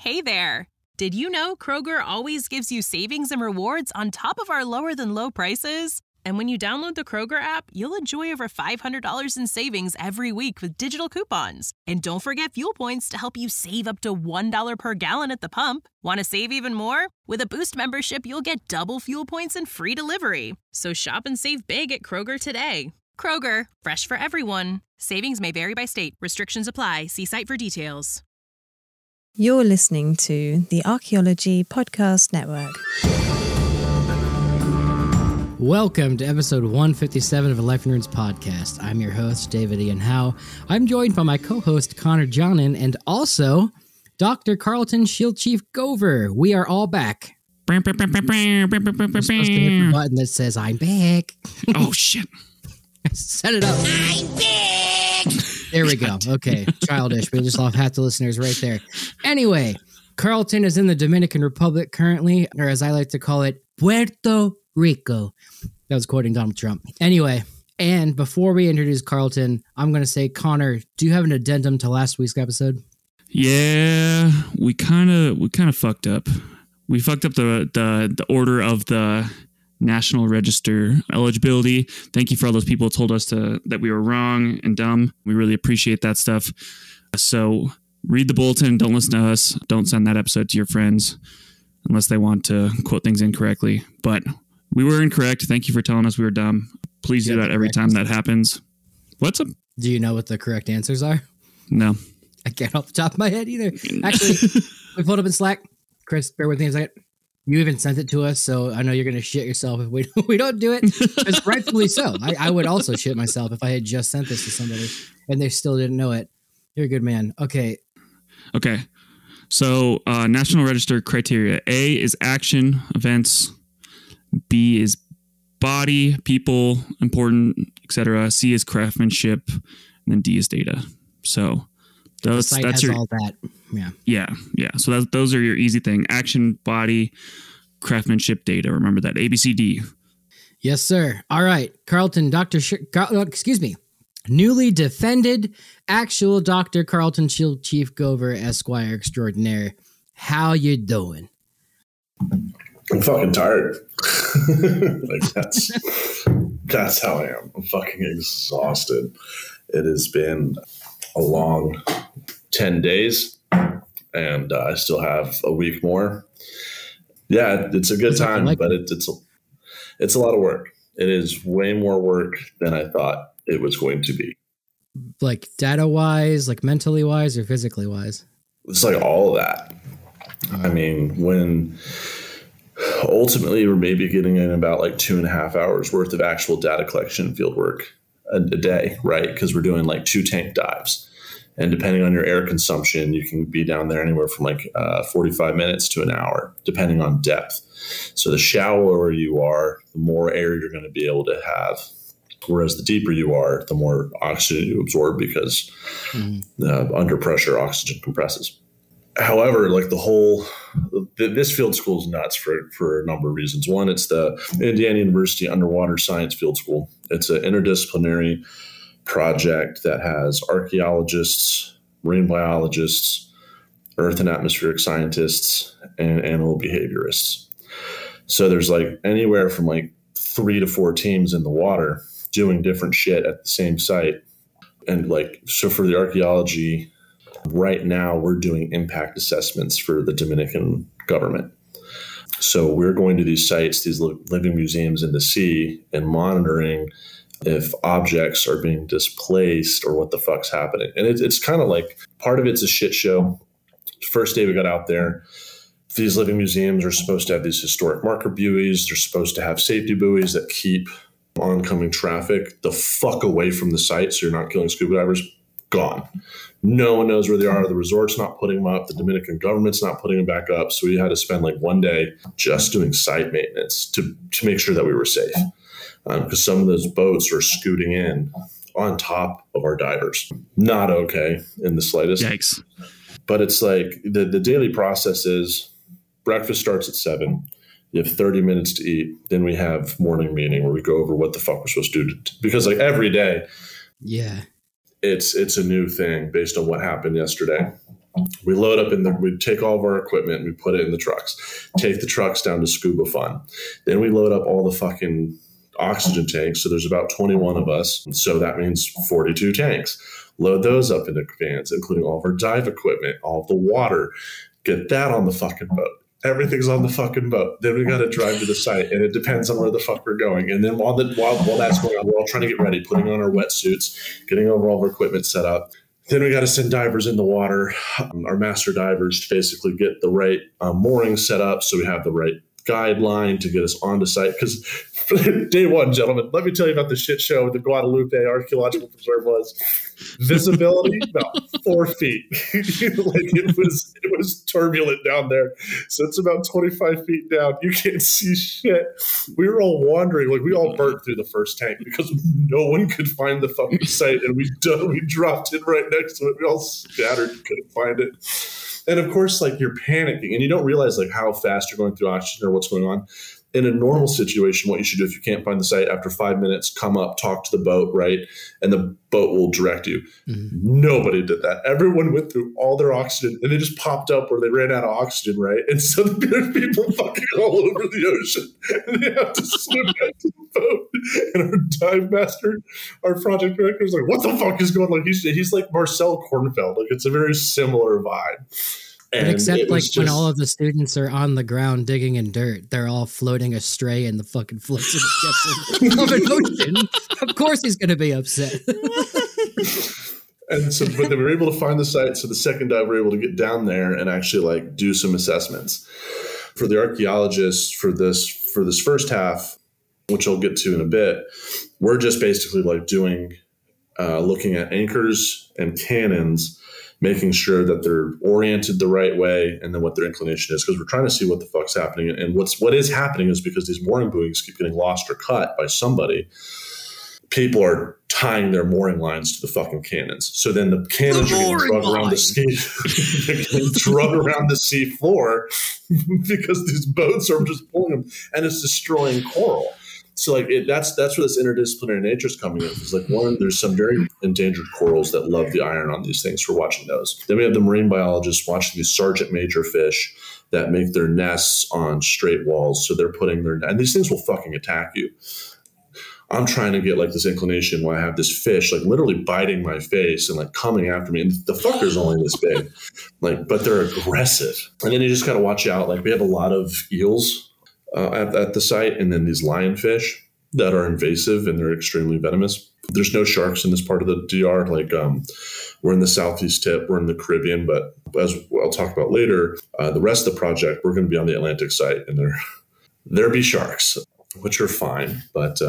Hey there! Did you know Kroger always gives you savings and rewards on top of our lower than low prices? And when you download the Kroger app, you'll enjoy over $500 in savings every week with digital coupons. And don't forget fuel points to help you save up to $1 per gallon at the pump. Want to save even more? With a Boost membership, you'll get double fuel points and free delivery. So shop and save big at Kroger today. Kroger, fresh for everyone. Savings may vary by state. Restrictions apply. See site for details. You're listening to the Archaeology Podcast Network. Welcome to episode 157 of the Life in Ruins podcast. I'm your host, David Ian Howe. I'm joined by my co-host, Connor Johnin, and also Dr. Carlton Shield Chief Gover. We are all back. We're supposed to hit the button that says, I'm back. Oh, shit. Set it up. I'm back. There we go. Okay, childish. We just lost half the listeners right there. Anyway, Carlton is in the Dominican Republic currently, or as I like to call it, Puerto Rico. That was quoting Donald Trump. Anyway, and before we introduce Carlton, I'm going to say, Connor, do you have an addendum to last week's episode? Yeah, we kind of fucked up. We fucked up the order of the National Register eligibility. Thank you for all those people who told us that we were wrong and dumb. We really appreciate that stuff. So read the bulletin. Don't listen to us. Don't send that episode to your friends unless they want to quote things incorrectly. But we were incorrect. Thank you for telling us we were dumb. Please do that every time that happens. What's up? Do you know what the correct answers are? No. I can't off the top of my head either. Actually, we pulled up in Slack. Chris, bear with me a second. You even sent it to us, so I know you're going to shit yourself if we don't do it. It's rightfully so. I would also shit myself if I had just sent this to somebody and they still didn't know it. You're a good man. Okay. So National Register criteria. A is action, events. B is body, people, important, etc. C is craftsmanship. And then D is data. So that's your all that. Yeah. So those are your easy thing. Action, body, craftsmanship, data. Remember that. ABCD. Yes, sir. All right. Carlton, newly defended actual Dr. Carlton Shield Chief Gover, Esquire Extraordinaire. How you doing? I'm fucking tired. That's how I am. I'm fucking exhausted. It has been a long 10 days and I still have a week more. Yeah, it's a good time, but it's a lot of work. It is way more work than I thought it was going to be. Like data wise, like mentally wise or physically wise? It's like all of that. I mean, when ultimately we're maybe getting in about like 2.5 hours worth of actual data collection field work a day, right? Because we're doing like 2 tank dives. And depending on your air consumption, you can be down there anywhere from like 45 minutes to an hour, depending on depth. So the shallower you are, the more air you're going to be able to have. Whereas the deeper you are, the more oxygen you absorb because under pressure, oxygen compresses. However, like this field school is nuts for a number of reasons. One, it's the Indiana University Underwater Science Field School. It's an interdisciplinary project that has archaeologists, marine biologists, earth and atmospheric scientists, and animal behaviorists. So there's like anywhere from like 3 to 4 teams in the water doing different shit at the same site. And like, so for the archaeology, right now we're doing impact assessments for the Dominican government. So we're going to these sites, these living museums in the sea, and monitoring if objects are being displaced or what the fuck's happening. And it's kind of like, part of it's a shit show. First day we got out there, these living museums are supposed to have these historic marker buoys. They're supposed to have safety buoys that keep oncoming traffic the fuck away from the site so you're not killing scuba divers. Gone. No one knows where they are. The resort's not putting them up. The Dominican government's not putting them back up. So we had to spend like one day just doing site maintenance to make sure that we were safe. Because some of those boats are scooting in on top of our divers. Not okay in the slightest. Yikes. But it's like the daily process is breakfast starts at 7. You have 30 minutes to eat. Then we have morning meeting where we go over what the fuck we're supposed to do. Because like every day, yeah, it's a new thing based on what happened yesterday. We load up we take all of our equipment, we put it in the trucks, take the trucks down to Scuba Fun. Then we load up all the fucking oxygen tanks. So there's about 21 of us. So that means 42 tanks. Load those up into vans, including all of our dive equipment, all of the water. Get that on the fucking boat. Everything's on the fucking boat. Then we got to drive to the site, and it depends on where the fuck we're going. And then while that's going on, we're all trying to get ready, putting on our wetsuits, getting all of our equipment set up. Then we got to send divers in the water, our master divers, to basically get the right mooring set up so we have the right guideline to get us onto site. Because day one, gentlemen, let me tell you about the shit show the Guadalupe Archaeological Preserve was. Visibility, about 4 feet. Like it was turbulent down there. So it's about 25 feet down. You can't see shit. We were all wandering. Like we all burnt through the first tank because no one could find the fucking site, and we dropped in right next to it. We all scattered, couldn't find it. And of course, like you're panicking and you don't realize like how fast you're going through oxygen or what's going on. In a normal situation, what you should do if you can't find the site, after 5 minutes, come up, talk to the boat, right? And the boat will direct you. Mm-hmm. Nobody did that. Everyone went through all their oxygen and they just popped up where they ran out of oxygen, right? And so there's people fucking all over the ocean and they have to swim back to the boat. And our dive master, our project director is like, what the fuck is going on? Like he's like Marcel Kornfeld. Like it's a very similar vibe. And except like when all of the students are on the ground digging in dirt, they're all floating astray in the fucking floats of an ocean. Of course he's going to be upset. And so, but they were able to find the site. So the second dive, we were able to get down there and actually like do some assessments. For the archaeologists for this first half, which I'll get to in a bit, we're just basically like doing, looking at anchors and cannons, making sure that they're oriented the right way and then what their inclination is, because we're trying to see what the fuck's happening. And what is happening is because these mooring buoys keep getting lost or cut by somebody, people are tying their mooring lines to the fucking cannons. So then the cannons are getting drugged around the sea floor because these boats are just pulling them and it's destroying coral. So like that's where this interdisciplinary nature is coming in. It's like one, there's some very endangered corals that love the iron on these things. We're watching those. Then we have the marine biologists watching these sergeant major fish that make their nests on straight walls. So they're putting and these things will fucking attack you. I'm trying to get like this inclination where I have this fish like literally biting my face and like coming after me. And the fucker's only this big, like, but they're aggressive. And then you just got to watch out. Like we have a lot of eels at the site, and then these lionfish that are invasive and they're extremely venomous. There's no sharks in this part of the DR. Like we're in the southeast tip, we're in the Caribbean, but as I'll talk about later, the rest of the project, we're going to be on the Atlantic site, and there be sharks, which are fine, but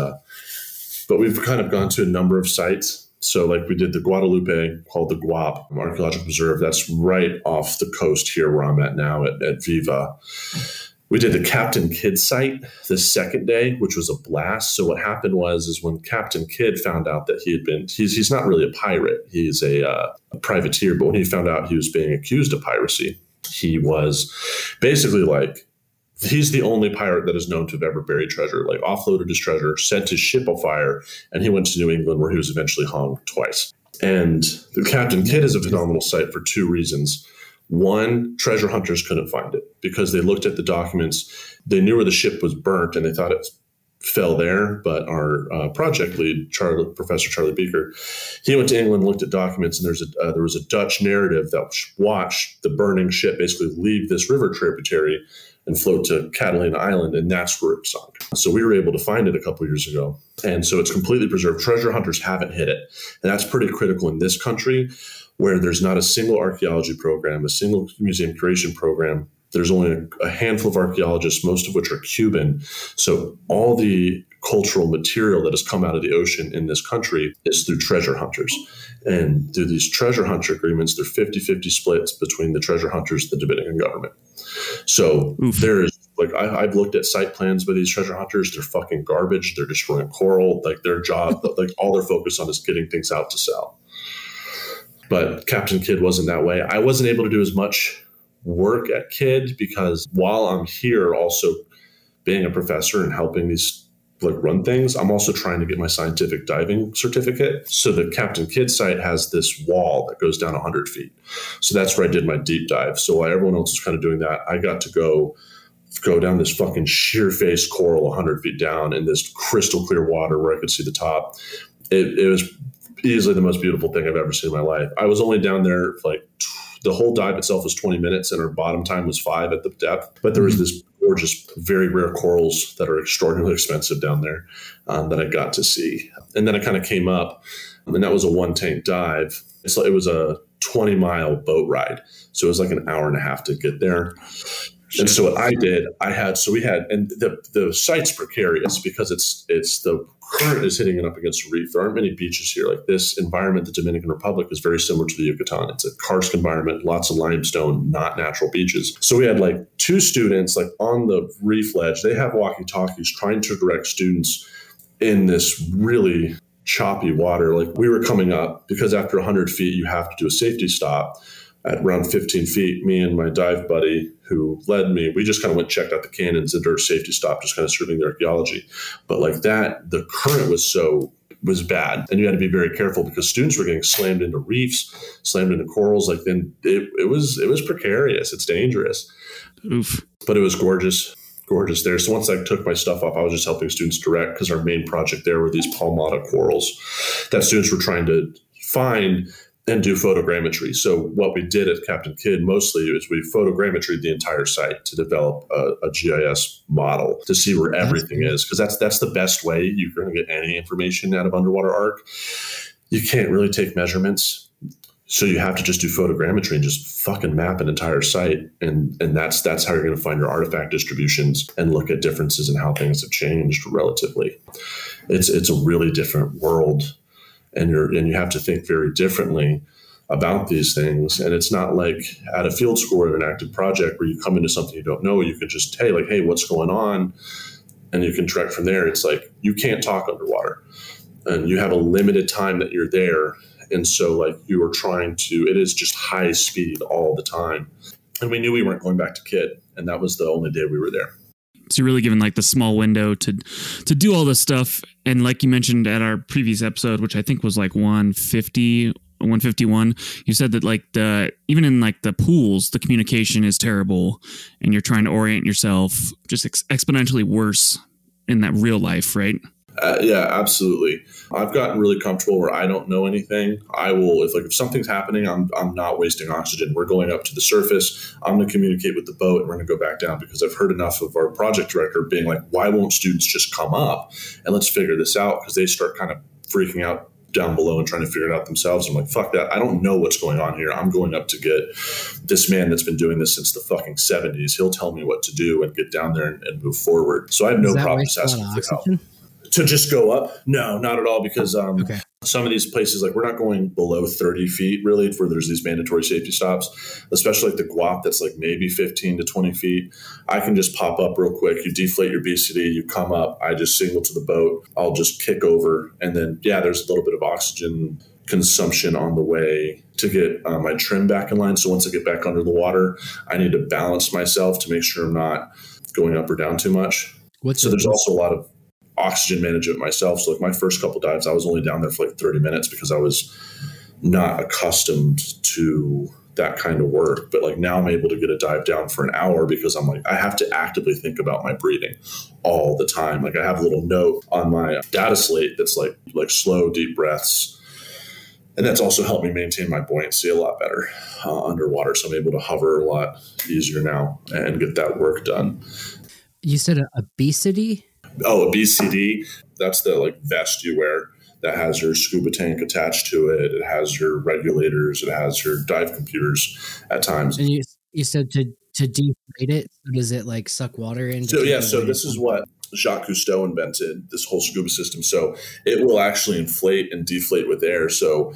we've kind of gone to a number of sites. So like we did the Guadalupe, called the Guap Archaeological Preserve. That's right off the coast here where I'm at now at Viva. We did the Captain Kidd site the second day, which was a blast. So what happened is when Captain Kidd found out that he's not really a pirate. He's a privateer. But when he found out he was being accused of piracy, he was basically like, he's the only pirate that is known to have ever buried treasure, like offloaded his treasure, set his ship afire, and he went to New England where he was eventually hung twice. And the Captain Kidd is a phenomenal site for two reasons. One, treasure hunters couldn't find it because they looked at the documents. They knew where the ship was burnt and they thought it fell there. But our project lead, Professor Charlie Beaker, he went to England, looked at documents, and there was a Dutch narrative that watched the burning ship basically leave this river tributary and float to Catalina Island, and that's where it sunk. So we were able to find it a couple of years ago. And so it's completely preserved. Treasure hunters haven't hit it. And that's pretty critical in this country, where there's not a single archaeology program, a single museum curation program. There's only a handful of archaeologists, most of which are Cuban. So all the cultural material that has come out of the ocean in this country is through treasure hunters. And through these treasure hunter agreements, they're 50-50 splits between the treasure hunters and the Dominican government. So there's like, I've looked at site plans by these treasure hunters. They're fucking garbage. They're destroying coral. Like their job, like all they're focused on is getting things out to sell. But Captain Kidd wasn't that way. I wasn't able to do as much work at Kidd because while I'm here also being a professor and helping these run things, I'm also trying to get my scientific diving certificate. So the Captain Kidd site has this wall that goes down 100 feet. So that's where I did my deep dive. So while everyone else was kind of doing that, I got to go down this fucking sheer face coral 100 feet down in this crystal clear water where I could see the top. It was easily the most beautiful thing I've ever seen in my life. I was only down there the whole dive itself was 20 minutes and our bottom time was 5 at the depth. But there was this gorgeous, very rare corals that are extraordinarily expensive down there that I got to see. And then I kind of came up, and that was a 1 tank dive. So it was a 20-mile boat ride. So it was like an hour and a half to get there. And so what I did, and the site's precarious because it's the current is hitting it up against a reef. There aren't many beaches here. Like this environment, the Dominican Republic is very similar to the Yucatan. It's a karst environment, lots of limestone, not natural beaches. So we had 2 students on the reef ledge. They have walkie-talkies trying to direct students in this really choppy water. We were coming up because after 100 feet, you have to do a safety stop. At around 15 feet, me and my dive buddy who led me, we just kind of went, checked out the canyons and did our safety stop, just kind of surveying the archaeology. But the current was bad. And you had to be very careful because students were getting slammed into reefs, slammed into corals. Then it was precarious. It's dangerous. Oof. But it was gorgeous there. So once I took my stuff off, I was just helping students direct because our main project there were these palmata corals that students were trying to find and do photogrammetry. So what we did at Captain Kidd mostly is we photogrammetried the entire site to develop a GIS model to see where everything is, because that's the best way you're going to get any information out of underwater arc. You can't really take measurements, so you have to just do photogrammetry and just fucking map an entire site, and that's how you're going to find your artifact distributions and look at differences in how things have changed relatively. It's a really different world. And you have to think very differently about these things. And it's not like at a field school or an active project where you come into something you don't know, you can just, hey, what's going on? And you can track from there. It's you can't talk underwater and you have a limited time that you're there. And so you are trying to, it is just high speed all the time. And we knew we weren't going back to Kidd. And that was the only day we were there. So you're really given the small window to do all this stuff. And like you mentioned at our previous episode, which I think was 150, 151, you said that even in the pools, the communication is terrible and you're trying to orient yourself just exponentially worse in that real life, right? Yeah, absolutely. I've gotten really comfortable where I don't know anything. I will, if something's happening, I'm not wasting oxygen. We're going up to the surface. I'm going to communicate with the boat and we're going to go back down, because I've heard enough of our project director being why won't students just come up and let's figure this out? Because they start kind of freaking out down below and trying to figure it out themselves. I'm fuck that. I don't know what's going on here. I'm going up to get this man that's been doing this since the fucking 70s. He'll tell me what to do and get down there and move forward. So I have no problem just asking for help. To just go up? No, not at all, because some of these places, we're not going below 30 feet, really, where there's these mandatory safety stops, especially the Guap that's maybe 15 to 20 feet. I can just pop up real quick. You deflate your BCD, you come up, I just signal to the boat, I'll just kick over, and then, there's a little bit of oxygen consumption on the way to get my trim back in line. So once I get back under the water, I need to balance myself to make sure I'm not going up or down too much. There's also a lot of oxygen management myself. So my first couple dives, I was only down there for 30 minutes because I was not accustomed to that kind of work. But now I'm able to get a dive down for an hour because I have to actively think about my breathing all the time. I have a little note on my data slate that's like slow, deep breaths. And that's also helped me maintain my buoyancy a lot better underwater. So I'm able to hover a lot easier now and get that work done. You said a BCD? Oh, a BCD. That's the vest you wear that has your scuba tank attached to it. It has your regulators. It has your dive computers at times. And you said to deflate it. So does it suck water in? So this is what Jacques Cousteau invented, this whole scuba system. So it will actually inflate and deflate with air. So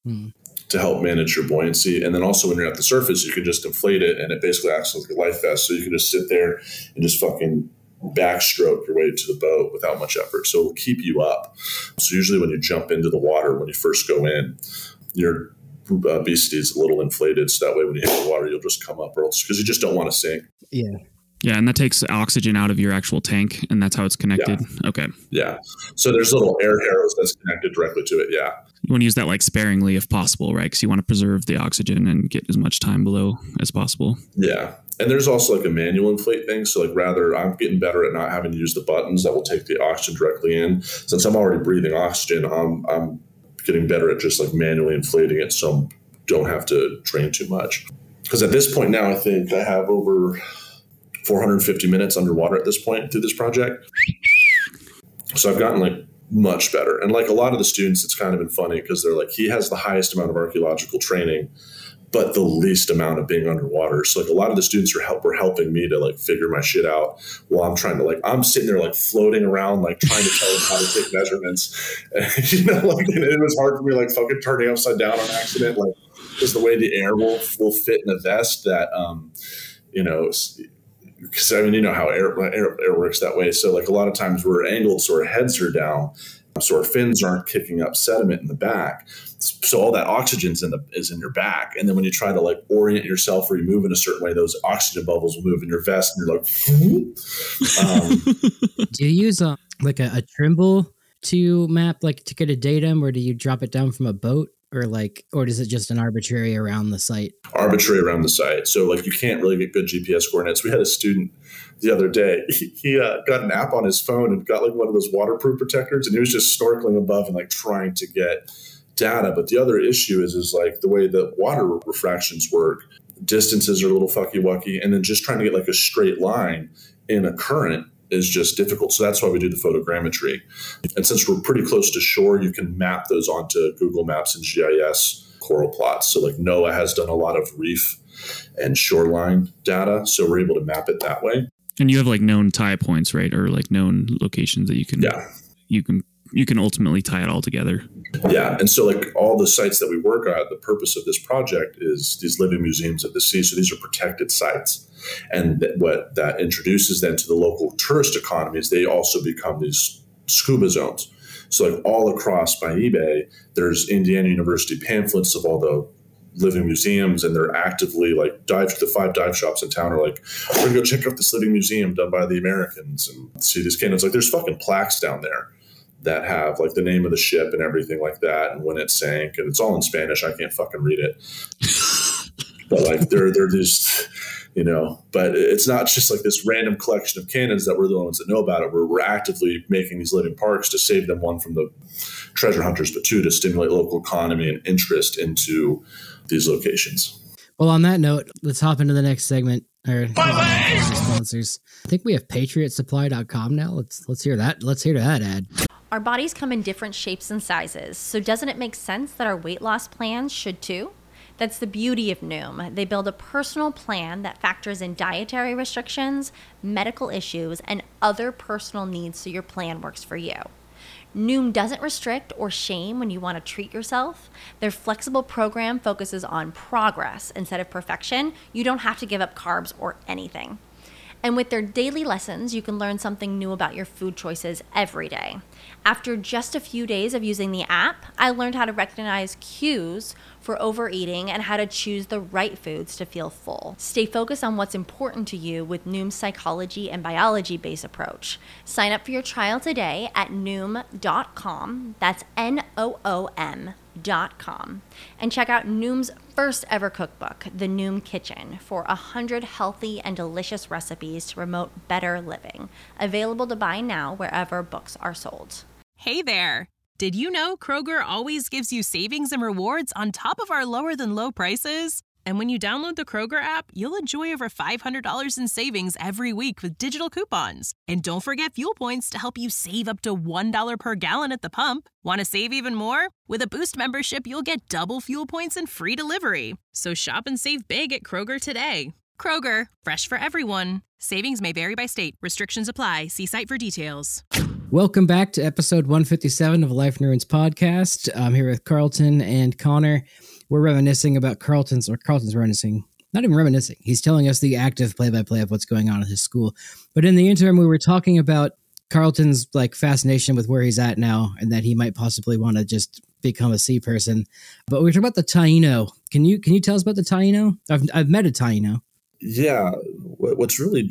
to help manage your buoyancy. And then also when you're at the surface, you can just inflate it and it basically acts like a life vest. So you can just sit there and just fucking backstroke your way to the boat without much effort. So it'll keep you up. So usually when you jump into the water, when you first go in, your BCD is a little inflated. So that way when you hit the water, you'll just come up, or else because you just don't want to sink. Yeah. Yeah, and that takes oxygen out of your actual tank, and that's how it's connected. Yeah. Okay. Yeah. So there's little air harrows that's connected directly to it. Yeah. You want to use that like sparingly if possible, right? Because you want to preserve the oxygen and get as much time below as possible. Yeah. And there's also like a manual inflate thing. So like rather, I'm getting better at not having to use the buttons that will take the oxygen directly in. Since I'm already breathing oxygen, I'm getting better at just like manually inflating it so I don't have to drain too much. Because at this point now, I think I have over 450 minutes underwater at this point through this project. So I've gotten like much better. And like a lot of the students, it's kind of been funny because they're like, he has the highest amount of archaeological training, but the least amount of being underwater. So like a lot of the students were helping me to like figure my shit out while I'm trying to like, I'm sitting there like floating around, like trying to tell them how to take measurements. And, you know, like it was hard for me, like fucking turning upside down on accident, like just the way the air will fit in a vest that, you know, because I mean, you know how air works that way. So like a lot of times we're angled so our heads are down, so our fins aren't kicking up sediment in the back. So all that oxygen's is in your back. And then when you try to like orient yourself or you move in a certain way, those oxygen bubbles will move in your vest and you're like, Do you use like a Trimble to map, like to get a datum, or do you drop it down from a boat? Or is it just an arbitrary around the site? Arbitrary around the site. So like you can't really get good GPS coordinates. We had a student the other day. He got an app on his phone and got like one of those waterproof protectors, and he was just snorkeling above and like trying to get data. But the other issue is like the way that water refractions work. Distances are a little fucky wucky, and then just trying to get like a straight line in a current is just difficult. So that's why we do the photogrammetry. And since we're pretty close to shore, you can map those onto Google Maps and GIS coral plots. So like NOAA has done a lot of reef and shoreline data. So we're able to map it that way. And you have like known tie points, right? Or like known locations that you can ultimately tie it all together. Yeah. And so like all the sites that we work at, the purpose of this project is these living museums of the sea. So these are protected sites. And what that introduces then to the local tourist economies, they also become these scuba zones. So like all across Bayi Bay, there's Indiana University pamphlets of all the living museums, and they're actively like the 5 dive shops in town are like, we're gonna go check out this living museum done by the Americans and see these cannons. Like there's fucking plaques down there that have like the name of the ship and everything like that and when it sank, and it's all in Spanish. I can't fucking read it. But like they're just, you know, but it's not just like this random collection of cannons that we're the ones that know about it. We're actively making these living parks to save them, one, from the treasure hunters, but two, to stimulate local economy and interest into these locations. Well, on that note, let's hop into the next segment. Our sponsors. I think we have patriotsupply.com now. Let's hear that. Let's hear that ad. Our bodies come in different shapes and sizes, so doesn't it make sense that our weight loss plans should too? That's the beauty of Noom. They build a personal plan that factors in dietary restrictions, medical issues, and other personal needs so your plan works for you. Noom doesn't restrict or shame when you want to treat yourself. Their flexible program focuses on progress instead of perfection. You don't have to give up carbs or anything. And with their daily lessons, you can learn something new about your food choices every day. After just a few days of using the app, I learned how to recognize cues for overeating and how to choose the right foods to feel full. Stay focused on what's important to you with Noom's psychology and biology-based approach. Sign up for your trial today at Noom.com. That's NOOM.com. And check out Noom's first ever cookbook, The Noom Kitchen, for 100 healthy and delicious recipes to promote better living. Available to buy now wherever books are sold. Hey there! Did you know Kroger always gives you savings and rewards on top of our lower than low prices? And when you download the Kroger app, you'll enjoy over $500 in savings every week with digital coupons. And don't forget fuel points to help you save up to $1 per gallon at the pump. Want to save even more? With a Boost membership, you'll get double fuel points and free delivery. So shop and save big at Kroger today. Kroger, fresh for everyone. Savings may vary by state. Restrictions apply. See site for details. Welcome back to episode 157 of Life in Ruins podcast. I'm here with Carlton and Connor. We're reminiscing about Carlton's reminiscing. Not even reminiscing. He's telling us the active play-by-play of what's going on at his school. But in the interim, we were talking about Carlton's like fascination with where he's at now, and that he might possibly want to just become a sea person. But we were talking about the Taino. Can you tell us about the Taino? I've met a Taino. Yeah, what's really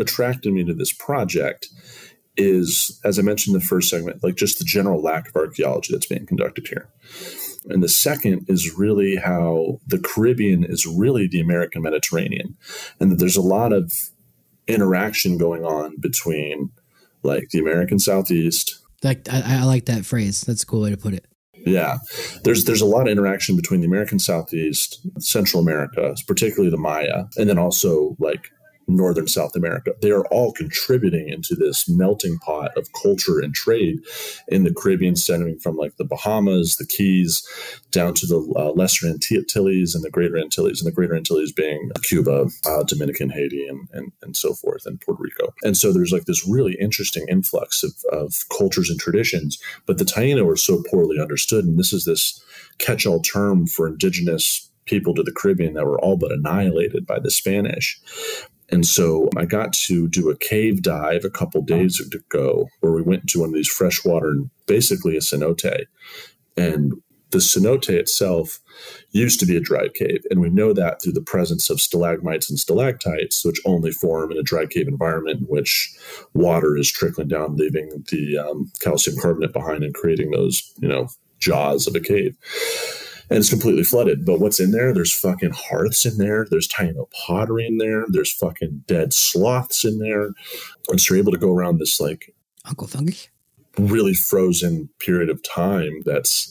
attracted me to this project is, as I mentioned in the first segment, like just the general lack of archaeology that's being conducted here. And the second is really how the Caribbean is really the American Mediterranean, and that there's a lot of interaction going on between like the American Southeast. Like I like that phrase. That's a cool way to put it. Yeah, there's a lot of interaction between the American Southeast, Central America, particularly the Maya, and then also like Northern South America. They are all contributing into this melting pot of culture and trade in the Caribbean, stemming from like the Bahamas, the Keys, down to the Lesser Antilles and the Greater Antilles, and the Greater Antilles being Cuba, Dominican, Haiti, and so forth, and Puerto Rico. And so there's like this really interesting influx of cultures and traditions, but the Taino are so poorly understood, and this is this catch-all term for indigenous people to the Caribbean that were all but annihilated by the Spanish. And so I got to do a cave dive a couple days ago where we went into one of these freshwater, basically a cenote. And the cenote itself used to be a dry cave. And we know that through the presence of stalagmites and stalactites, which only form in a dry cave environment in which water is trickling down, leaving the calcium carbonate behind and creating those, jaws of a cave. And it's completely flooded. But what's in there? There's fucking hearths in there. There's Taino pottery in there. There's fucking dead sloths in there. And so you're able to go around this like Uncle Fungus, really frozen period of time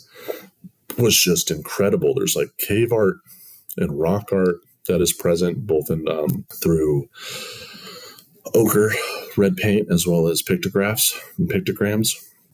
was just incredible. There's like cave art and rock art that is present both in through ochre, red paint, as well as pictographs and pictograms.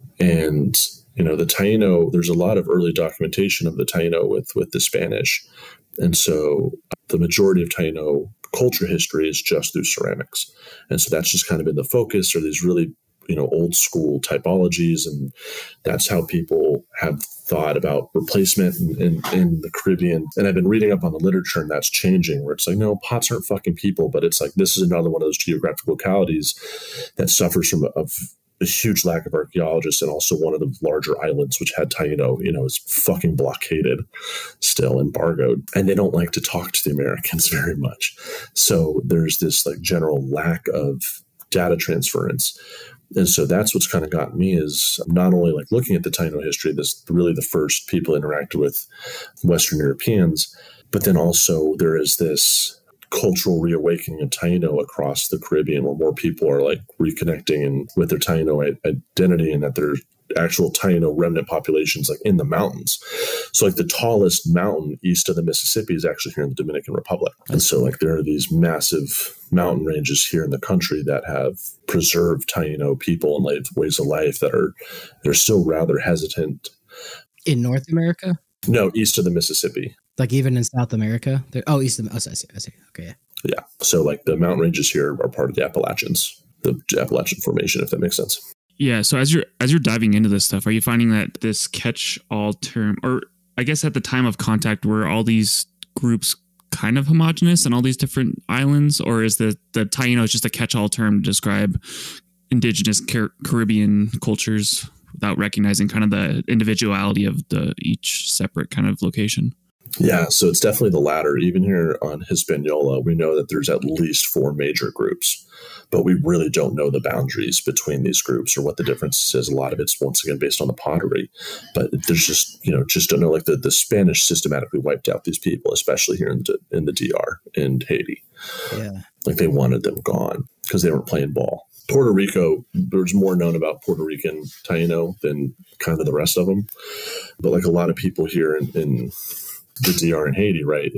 And the Taino, there's a lot of early documentation of the Taino with the Spanish. And so the majority of Taino culture history is just through ceramics. And so that's just kind of been the focus, or these really, old school typologies. And that's how people have thought about replacement in the Caribbean. And I've been reading up on the literature, and that's changing, where it's like, no, pots aren't fucking people, but it's like, this is another one of those geographic localities that suffers from a huge lack of archaeologists, and also one of the larger islands, which had Taino, is fucking blockaded, still embargoed. And they don't like to talk to the Americans very much. So there's this like general lack of data transference. And so that's what's kind of got me, is not only like looking at the Taino history, this really the first people interacted with Western Europeans, but then also there is this cultural reawakening of Taino across the Caribbean, where more people are like reconnecting with their Taino identity, and that there's actual Taino remnant populations like in the mountains. So like the tallest mountain east of the Mississippi is actually here in the Dominican Republic. And so like there are these massive mountain ranges here in the country that have preserved Taino people and ways of life they're still rather hesitant. In North America? No, east of the Mississippi. Like even in South America? East of I see. Okay, yeah. So like the mountain ranges here are part of the Appalachians, the Appalachian Formation, if that makes sense. Yeah. So as you're diving into this stuff, are you finding that this catch-all term, or I guess at the time of contact, were all these groups kind of homogenous in all these different islands, or is the Taino just a catch-all term to describe indigenous Caribbean cultures without recognizing kind of the individuality of each separate kind of location? Yeah, so it's definitely the latter. Even here on Hispaniola, we know that there's at least 4 major groups, but we really don't know the boundaries between these groups or what the difference is. A lot of it's, once again, based on the pottery, but there's just don't know, like the Spanish systematically wiped out these people, especially here in the DR and Haiti. Yeah. Like they wanted them gone because they weren't playing ball. Puerto Rico, there's more known about Puerto Rican Taino than kind of the rest of them. But like a lot of people here in the DR and Haiti, right,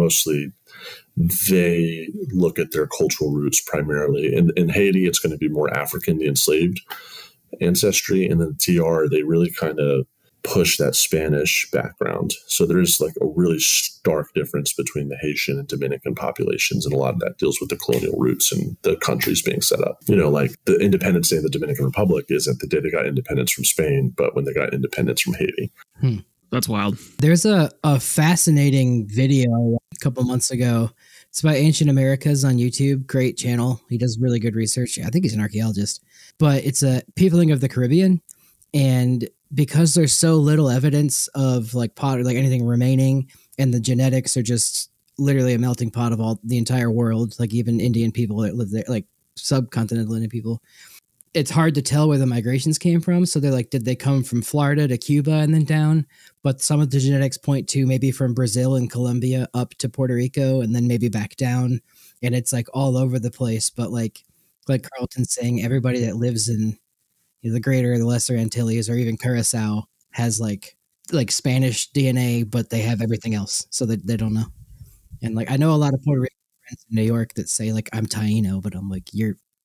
they look at their cultural roots primarily. In Haiti, it's going to be more African, the enslaved ancestry. And then TR, they really kind of push that Spanish background. So there's like a really stark difference between the Haitian and Dominican populations. And a lot of that deals with the colonial roots and the countries being set up. Like the Independence Day of the Dominican Republic isn't the day they got independence from Spain, but when they got independence from Haiti. That's wild. There's a fascinating video a couple months ago. It's about Ancient Americas on YouTube. Great channel. He does really good research. I think he's an archaeologist. But it's a peopling of the Caribbean. And because there's so little evidence of like pot or like anything remaining, and the genetics are just literally a melting pot of the entire world, like even Indian people that live there, like subcontinental Indian people. It's hard to tell where the migrations came from. So they're like, did they come from Florida to Cuba and then down? But some of the genetics point to maybe from Brazil and Colombia up to Puerto Rico and then maybe back down. And it's like all over the place. But like Carlton's saying, everybody that lives in the Greater or the Lesser Antilles or even Curacao has like Spanish DNA, but they have everything else. So that they don't know. And like, I know a lot of Puerto Rican friends in New York that say like, I'm Taino, but I'm like,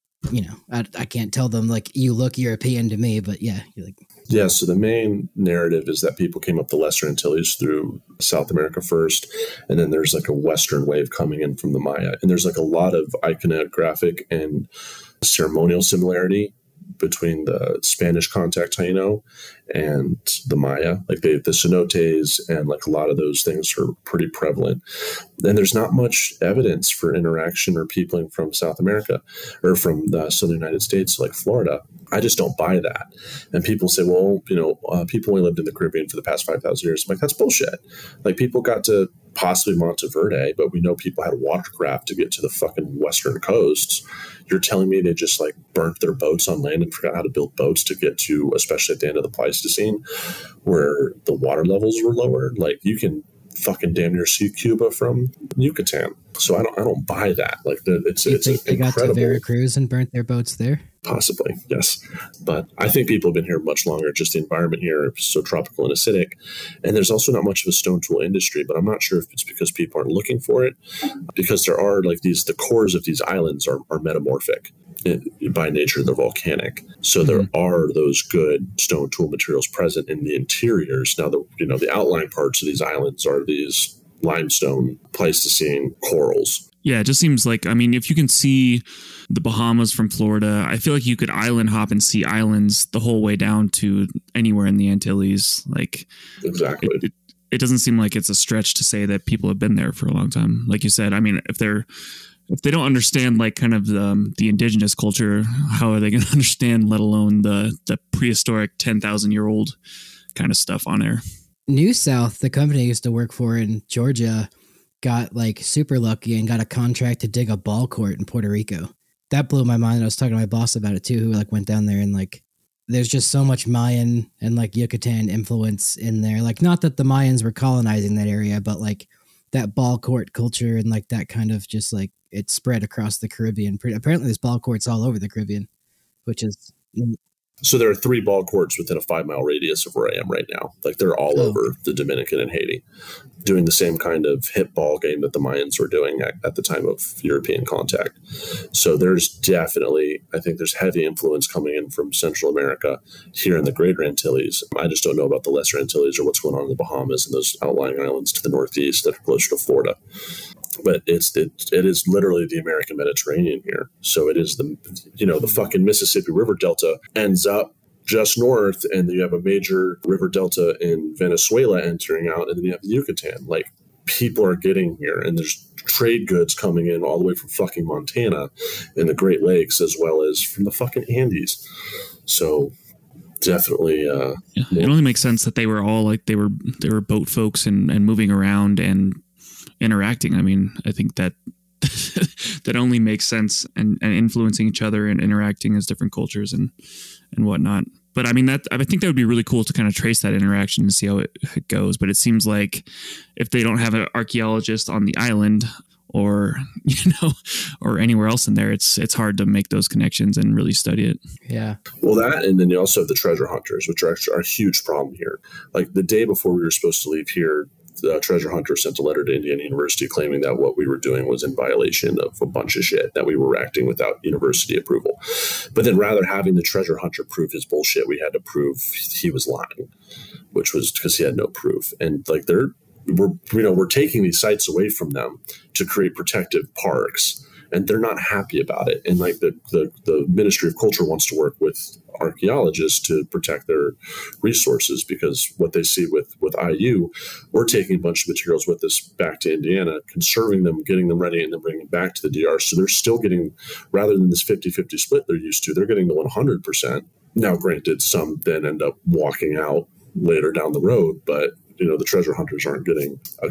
I can't tell them like you look European to me, but yeah, you're like. Yeah. So the main narrative is that people came up the Lesser Antilles through South America first. And then there's like a Western wave coming in from the Maya. And there's like a lot of iconographic and ceremonial similarity between the Spanish contact Taino and the Maya. Like the cenotes and like a lot of those things are pretty prevalent. And there's not much evidence for interaction or peopling from South America or from the southern United States, like Florida. I just don't buy that. And people say, well, people only lived in the Caribbean for the past 5,000 years. I'm like, that's bullshit. Like people got to possibly Monteverde, but we know people had watercraft to get to the fucking western coasts. You're telling me they just like burnt their boats on land and forgot how to build boats to get to, especially at the end of the Pleistocene, where the water levels were lower? Like you can fucking damn near see Cuba from Yucatan. So I don't buy that. Like it's they incredible. Got to Veracruz and burnt their boats there. Possibly, yes. But I think people have been here much longer. Just the environment here is so tropical and acidic. And there's also not much of a stone tool industry, but I'm not sure if it's because people aren't looking for it. Because there are like the cores of these islands are metamorphic. By nature, they're volcanic. So there are those good stone tool materials present in the interiors. Now, the outlying parts of these islands are these limestone Pleistocene corals. Yeah, it just seems like, I mean, if you can see the Bahamas from Florida, I feel like you could island hop and see islands the whole way down to anywhere in the Antilles. Like, exactly. It doesn't seem like it's a stretch to say that people have been there for a long time. Like you said, I mean, if they don't understand like kind of the indigenous culture, how are they going to understand, let alone the prehistoric 10,000-year-old kind of stuff on there? New South, the company I used to work for in Georgia, got like super lucky and got a contract to dig a ball court in Puerto Rico. That blew my mind. I was talking to my boss about it too, who like went down there, and like there's just so much Mayan and like Yucatan influence in there. Like not that the Mayans were colonizing that area, but like that ball court culture and like that kind of just like it spread across the Caribbean. Apparently there's ball courts all over the Caribbean, which is... So there are 3 ball courts within a 5-mile radius of where I am right now. Like they're all over the Dominican and Haiti, doing the same kind of hip ball game that the Mayans were doing at the time of European contact. So there's definitely, I think there's heavy influence coming in from Central America here in the Greater Antilles. I just don't know about the Lesser Antilles or what's going on in the Bahamas and those outlying islands to the northeast that are closer to Florida. But it is literally the American Mediterranean here. So it is the fucking Mississippi River Delta ends up just north, and then you have a major river delta in Venezuela entering out, and then you have the Yucatan. Like people are getting here, and there's trade goods coming in all the way from fucking Montana and the Great Lakes, as well as from the fucking Andes. So definitely, it only makes sense that they were all like they were boat folks and moving around and interacting. I mean, I think that that only makes sense, and influencing each other and interacting as different cultures and whatnot. But I mean, I think that would be really cool to kind of trace that interaction and see how it goes. But it seems like if they don't have an archaeologist on the island or anywhere else in there, it's hard to make those connections and really study it. Yeah. Well, that, and then you also have the treasure hunters, which are actually a huge problem here. Like the day before we were supposed to leave here, the treasure hunter sent a letter to Indiana University claiming that what we were doing was in violation of a bunch of shit, that we were acting without university approval. But then rather having the treasure hunter prove his bullshit, we had to prove he was lying, which was because he had no proof. And like we're taking these sites away from them to create protective parks, and they're not happy about it. And like the Ministry of Culture wants to work with archaeologists to protect their resources, because what they see with IU, we're taking a bunch of materials with us back to Indiana, conserving them, getting them ready, and then bringing them back to the DR. So they're still getting, rather than this 50-50 split they're used to, they're getting the 100%. Now, granted, some then end up walking out later down the road, but the treasure hunters aren't getting a cut.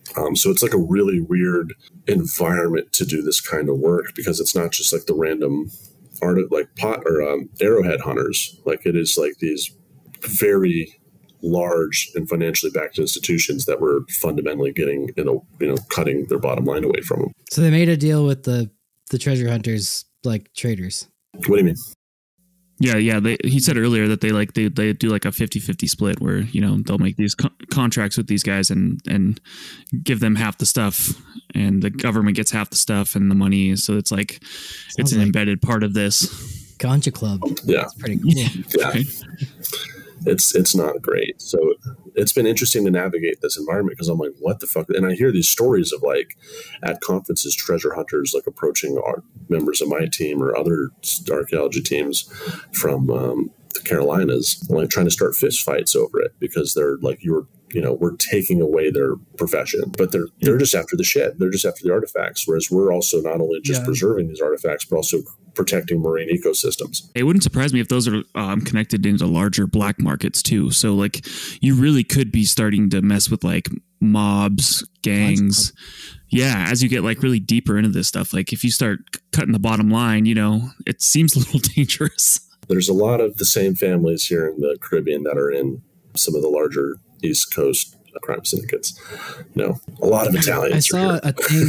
So it's like a really weird environment to do this kind of work, because it's not just like the random arrowhead hunters. Like, it is like these very large and financially backed institutions that were fundamentally getting, cutting their bottom line away from them. So they made a deal with the treasure hunters, like traders. What do you mean? Yeah. He said earlier that they do like a 50-50 split where, they'll make these contracts with these guys and give them half the stuff, and the government gets half the stuff and the money. So it's like, it's an embedded part of this Ganja Club. Yeah. That's pretty cool. Yeah. Okay. It's not great. So it's been interesting to navigate this environment, because I'm like, what the fuck? And I hear these stories of, like, at conferences, treasure hunters like approaching our members of my team or other archaeology teams from the Carolinas, like trying to start fist fights over it, because they're like, we're taking away their profession, but they're just after the shit. They're just after the artifacts. Whereas we're also not only just preserving these artifacts, but also protecting marine ecosystems. It wouldn't surprise me if those are connected into larger black markets too. So like, you really could be starting to mess with like mobs, gangs. Yeah. As you get like really deeper into this stuff, like if you start cutting the bottom line, it seems a little dangerous. There's a lot of the same families here in the Caribbean that are in some of the larger East Coast crime syndicates. A lot of Italians. I saw a thing.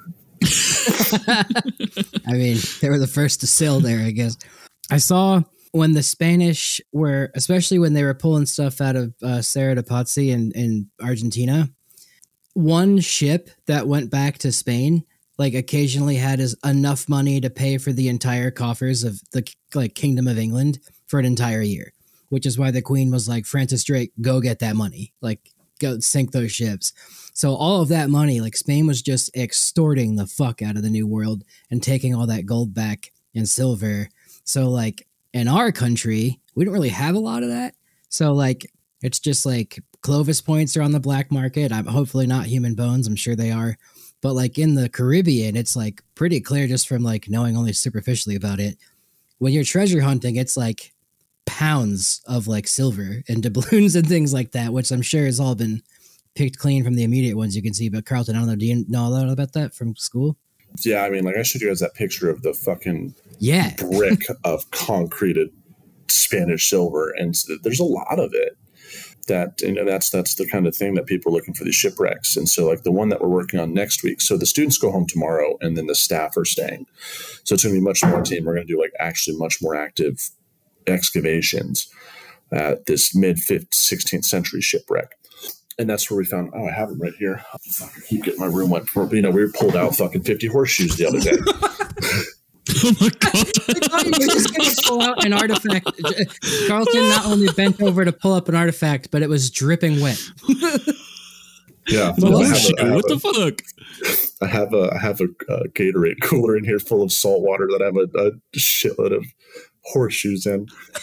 I mean, they were the first to sail there, I guess. I saw when the Spanish were, especially when they were pulling stuff out of Cerro de Patzi in Argentina, one ship that went back to Spain, like, occasionally had enough money to pay for the entire coffers of the Kingdom of England for an entire year, which is why the Queen was like, Francis Drake, go get that money. Like, go sink those ships. So all of that money, like, Spain was just extorting the fuck out of the New World and taking all that gold back and silver. So, like, in our country, we don't really have a lot of that. So, like, it's just like Clovis points are on the black market. I'm hopefully not human bones. I'm sure they are. But like in the Caribbean, it's like pretty clear just from like knowing only superficially about it. When you're treasure hunting, it's like pounds of like silver and doubloons and things like that, which I'm sure has all been picked clean from the immediate ones you can see. But Carlton, I don't know, do you know a lot about that from school? Yeah, I mean, like, I showed you guys that picture of the fucking brick of concreted Spanish silver, and there's a lot of it. That's the kind of thing that people are looking for, these shipwrecks. And so, like, the one that we're working on next week, so the students go home tomorrow and then the staff are staying. So it's going to be much more team. We're going to do like actually much more active excavations at this mid-16th century shipwreck. And that's where we found, I have them right here. I keep getting my room wet. We were pulled out fucking 50 horseshoes the other day. Oh my God. I thought you were just going to pull out an artifact. Carlton not only bent over to pull up an artifact, but it was dripping wet. Yeah. What the fuck? I have a Gatorade cooler in here full of salt water that I have a shitload of horseshoes in.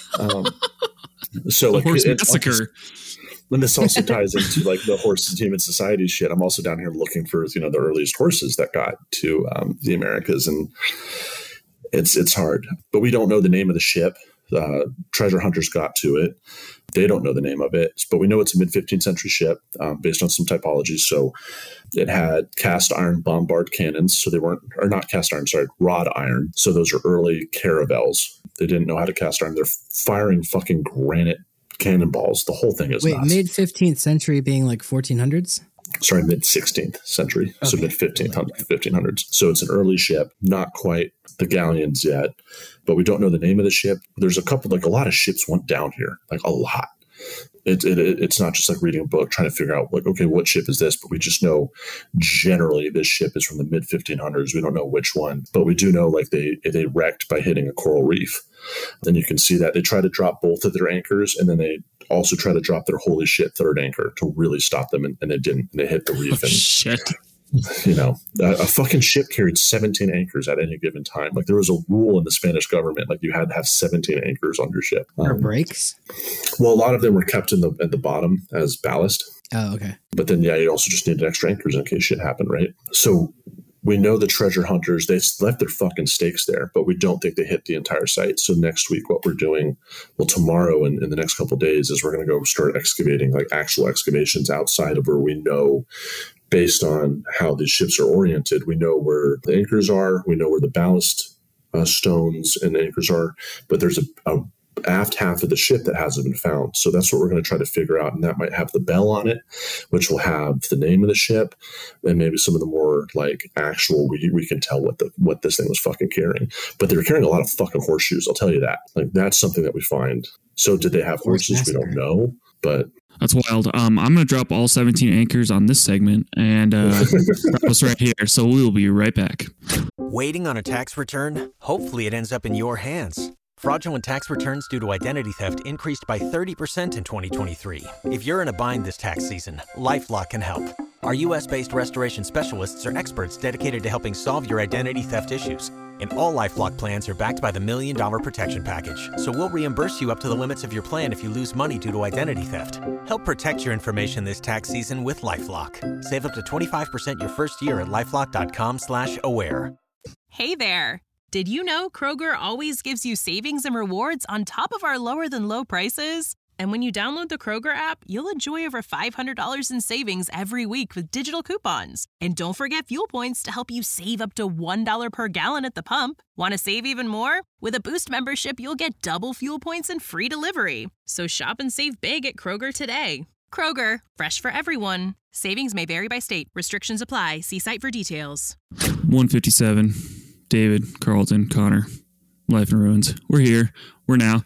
So like horse massacre. And this also ties into like the horses human society shit. I'm also down here looking for the earliest horses that got to the Americas, and it's hard. But we don't know the name of the ship. Treasure hunters got to it. They don't know the name of it, but we know it's a mid-15th century ship based on some typologies. So it had cast iron bombard cannons. So they weren't, or not cast iron, sorry, wrought iron. So those are early caravels. They didn't know how to cast iron. They're firing fucking granite cannonballs. The whole thing is nuts. Mid-15th century being like 1400s? Sorry, mid-16th century. Okay. So mid-1500s. So it's an early ship, not quite the galleons yet, but we don't know the name of the ship. There's a lot of ships went down here, like a lot. It's not just like reading a book trying to figure out like, okay, what ship is this? But we just know generally this ship is from the mid-1500s. We don't know which one, but we do know like they wrecked by hitting a coral reef. And you can see that they try to drop both of their anchors, and then they also try to drop their holy shit third anchor to really stop them, and they didn't. And they hit the reef. And shit. A fucking ship carried 17 anchors at any given time. Like there was a rule in the Spanish government, like you had to have 17 anchors on your ship. Or brakes? Well, a lot of them were kept at the bottom as ballast. Oh, okay. But then, you also just needed extra anchors in case shit happened, right? So we know the treasure hunters, they left their fucking stakes there, but we don't think they hit the entire site. So next week, what we're doing, well, tomorrow and in the next couple of days, is we're going to go start excavating, like actual excavations outside of where we know, based on how these ships are oriented, we know where the anchors are, we know where the ballast stones and anchors are, but there's a aft half of the ship that hasn't been found. So that's what we're going to try to figure out. And that might have the bell on it, which will have the name of the ship, and maybe some of the more like actual, we can tell what this thing was fucking carrying. But they were carrying a lot of fucking horseshoes, I'll tell you that. Like, that's something that we find. So did they have horses? We don't know, but that's wild. I'm going to drop all 17 anchors on this segment and drop us right here. So we will be right back. Waiting on a tax return? Hopefully it ends up in your hands. Fraudulent tax returns due to identity theft increased by 30% in 2023. If you're in a bind this tax season, LifeLock can help. Our U.S.-based restoration specialists are experts dedicated to helping solve your identity theft issues. And all LifeLock plans are backed by the $1 Million Protection Package. So we'll reimburse you up to the limits of your plan if you lose money due to identity theft. Help protect your information this tax season with LifeLock. Save up to 25% your first year at LifeLock.com/aware. Hey there! Did you know Kroger always gives you savings and rewards on top of our lower-than-low prices? And when you download the Kroger app, you'll enjoy over $500 in savings every week with digital coupons. And don't forget fuel points to help you save up to $1 per gallon at the pump. Want to save even more? With a Boost membership, you'll get double fuel points and free delivery. So shop and save big at Kroger today. Kroger, fresh for everyone. Savings may vary by state. Restrictions apply. See site for details. 157. David, Carlton, Connor, Life in Ruins. We're here. We're now.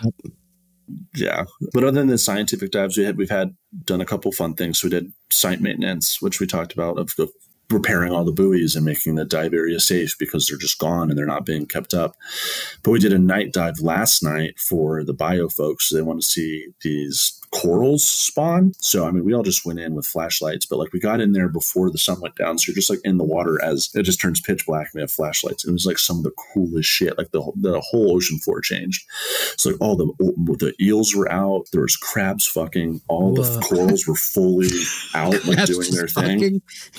Yeah. But other than the scientific dives, we've had done a couple fun things. So we did site maintenance, which we talked about, of repairing all the buoys and making the dive area safe because they're just gone and they're not being kept up. But we did a night dive last night for the bio folks. They want to see these corals spawn. So, I mean, we all just went in with flashlights, but like we got in there before the sun went down. So you're just like in the water as it just turns pitch black and we have flashlights. It was like some of the coolest shit. Like the whole ocean floor changed. So like all the eels were out. There was crabs fucking. All the corals were fully out, like doing their thing.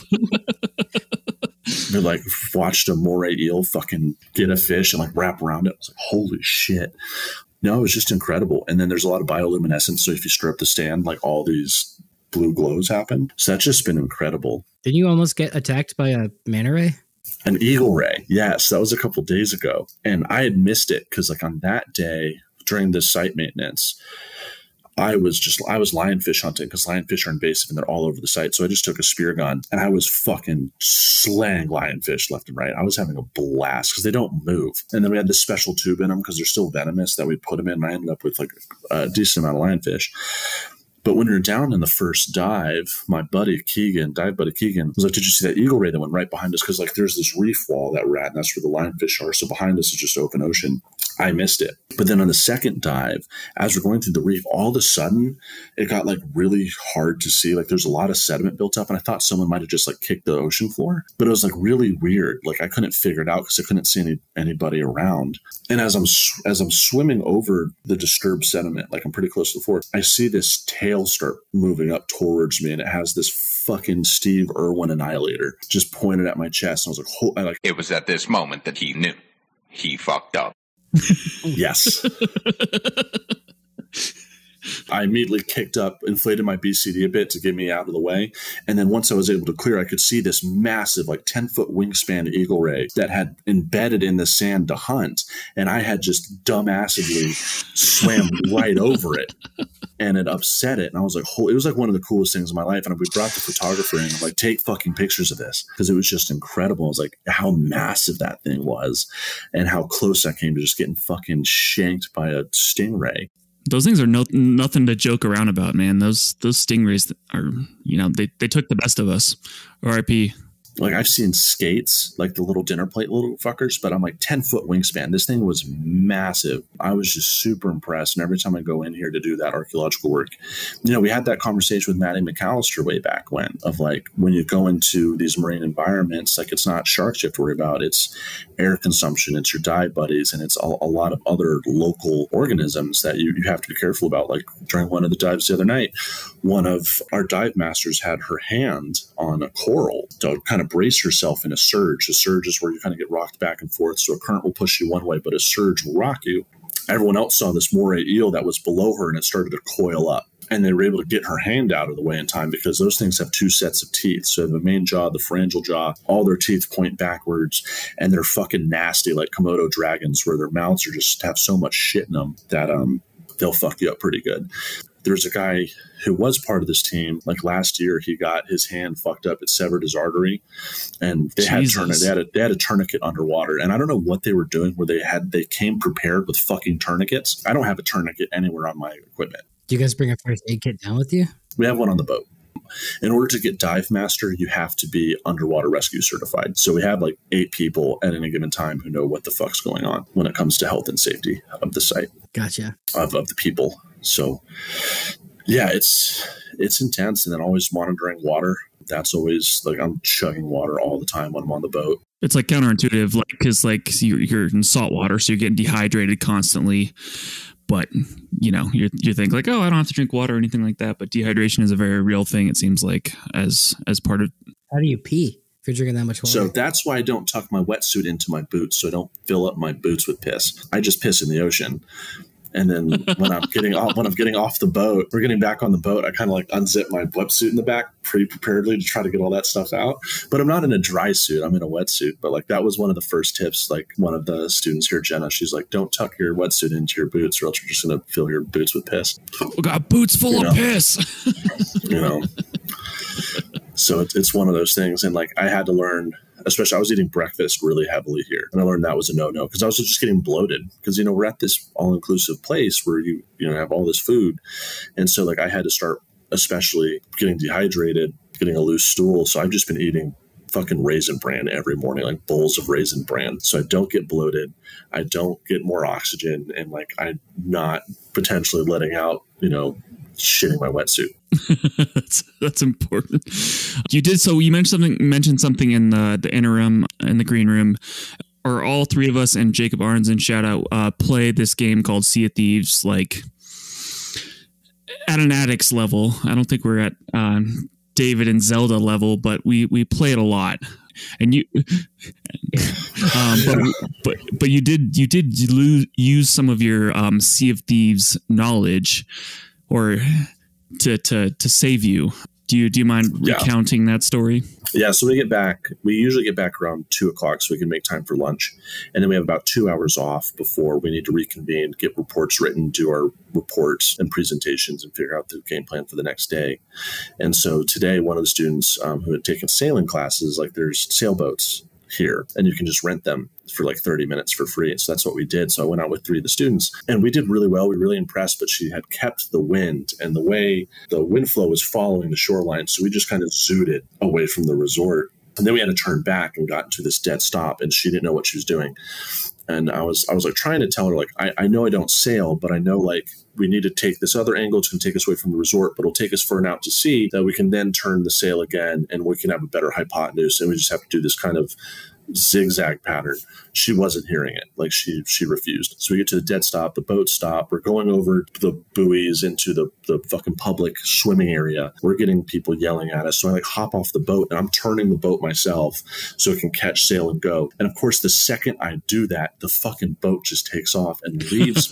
They like watched a moray eel fucking get a fish and like wrap around it. I was like, holy shit. No, it was just incredible. And then there's a lot of bioluminescence. So if you stir up the stand, like all these blue glows happen. So that's just been incredible. Didn't you almost get attacked by a manta ray? An eagle ray. Yes, that was a couple days ago. And I had missed it because like on that day during this site maintenance, I was lionfish hunting because lionfish are invasive and they're all over the site. So I just took a spear gun and I was fucking slaying lionfish left and right. I was having a blast because they don't move. And then we had this special tube in them because they're still venomous that we put them in. And I ended up with like a decent amount of lionfish. But when you're down in the first dive, my buddy Keegan, dive buddy Keegan, was like, did you see that eagle ray that went right behind us? Because like there's this reef wall that we're at, and that's where the lionfish are. So behind us is just open ocean. I missed it. But then on the second dive, as we're going through the reef, all of a sudden it got like really hard to see. Like there's a lot of sediment built up, and I thought someone might have just like kicked the ocean floor. But it was like really weird. Like I couldn't figure it out because I couldn't see anybody around. And as I'm swimming over the disturbed sediment, like I'm pretty close to the floor, I see this tail start moving up towards me, and it has this fucking Steve Irwin annihilator just pointed at my chest. And I was like, it was at this moment that he knew he fucked up. Yes. I immediately kicked up, inflated my BCD a bit to get me out of the way. And then once I was able to clear, I could see this massive, like 10-foot wingspan eagle ray that had embedded in the sand to hunt. And I had just dumbassedly swam right over it. And it upset it. And I was like, it was like one of the coolest things in my life. And we brought the photographer in, like, take fucking pictures of this because it was just incredible. I was like, how massive that thing was and how close I came to just getting fucking shanked by a stingray. Those things are nothing to joke around about, man. Those stingrays are, they took the best of us. R.I.P. Like I've seen skates, like the little dinner plate little fuckers, but I'm like 10-foot wingspan. This thing was massive. I was just super impressed. And every time I go in here to do that archaeological work, we had that conversation with Maddie McAllister way back when, of like, when you go into these marine environments, like it's not sharks you have to worry about. It's air consumption, it's your dive buddies, and it's a lot of other local organisms that you have to be careful about. Like during one of the dives the other night, one of our dive masters had her hand on a coral to kind of of brace yourself in a surge. A surge is where you kind of get rocked back and forth. So a current will push you one way, but a surge will rock you. Everyone else saw this moray eel that was below her, and it started to coil up. And they were able to get her hand out of the way in time because those things have 2 sets of teeth. So the main jaw, the pharyngeal jaw, all their teeth point backwards, and they're fucking nasty like Komodo dragons, where their mouths are just have so much shit in them that they'll fuck you up pretty good. There's a guy who was part of this team. Like last year, he got his hand fucked up. It severed his artery, and they had a tourniquet underwater. And I don't know what they were doing where they came prepared with fucking tourniquets. I don't have a tourniquet anywhere on my equipment. Do you guys bring a first aid kit down with you? We have one on the boat. In order to get Dive Master, you have to be underwater rescue certified. So we have like 8 people at any given time who know what the fuck's going on when it comes to health and safety of the site. Gotcha. Of the people. So yeah, it's intense. And then always monitoring water. That's always like I'm chugging water all the time when I'm on the boat. It's like counterintuitive, like because like you're in salt water, so you're getting dehydrated constantly. But you know, you think like, oh, I don't have to drink water or anything like that. But dehydration is a very real thing. It seems like as part of. How do you pee if you're drinking that much water? So that's why I don't tuck my wetsuit into my boots, so I don't fill up my boots with piss. I just piss in the ocean. And then when I'm getting off the boat, we're getting back on the boat, I kind of like unzip my wetsuit in the back pretty preparedly to try to get all that stuff out. But I'm not in a dry suit. I'm in a wetsuit. But like that was one of the first tips. Like one of the students here, Jenna, she's like, don't tuck your wetsuit into your boots or else you're just going to fill your boots with piss. We got boots full of piss. You know. So it's one of those things. And like I had to learn, especially I was eating breakfast really heavily here. And I learned that was a no-no because I was just getting bloated because, you know, we're at this all-inclusive place where you have all this food. And so like I had to start especially getting dehydrated, getting a loose stool. So I've just been eating fucking Raisin Bran every morning, like bowls of Raisin Bran. So I don't get bloated. I don't get more oxygen. And like I'm not potentially letting out, shitting my wetsuit. That's important. You did so. You mentioned something in the interim in the green room. Are all 3 of us and Jacob Arnzen, shout out, play this game called Sea of Thieves, like at an addict's level. I don't think we're at David and Zelda level, but we play it a lot. And you, but you did use some of your Sea of Thieves knowledge, or to save you. Do you mind recounting that story? Yeah, so we usually get back around 2:00 so we can make time for lunch. And then we have about 2 hours off before we need to reconvene, get reports written, do our reports and presentations, and figure out the game plan for the next day. And so today, one of the students who had taken sailing classes, like there's sailboats here, and you can just rent them for like 30 minutes for free. And so that's what we did. So I went out with 3 of the students, and we did really well. We were really impressed, but she had kept the wind, and the way the wind flow was following the shoreline. So we just kind of zooted away from the resort. And then we had to turn back and got into this dead stop, and she didn't know what she was doing. And I was like trying to tell her, like, I know I don't sail, but I know like we need to take this other angle. It's going to take us away from the resort, but it'll take us far enough to sea that we can then turn the sail again, and we can have a better hypotenuse. And we just have to do this kind of zigzag pattern. She wasn't hearing it. Like she refused. So we get to the dead stop, the boat stop. We're going over the buoys into the fucking public swimming area. We're getting people yelling at us. So I like hop off the boat, and I'm turning the boat myself so it can catch sail and go. And of course, the second I do that, the fucking boat just takes off and leaves.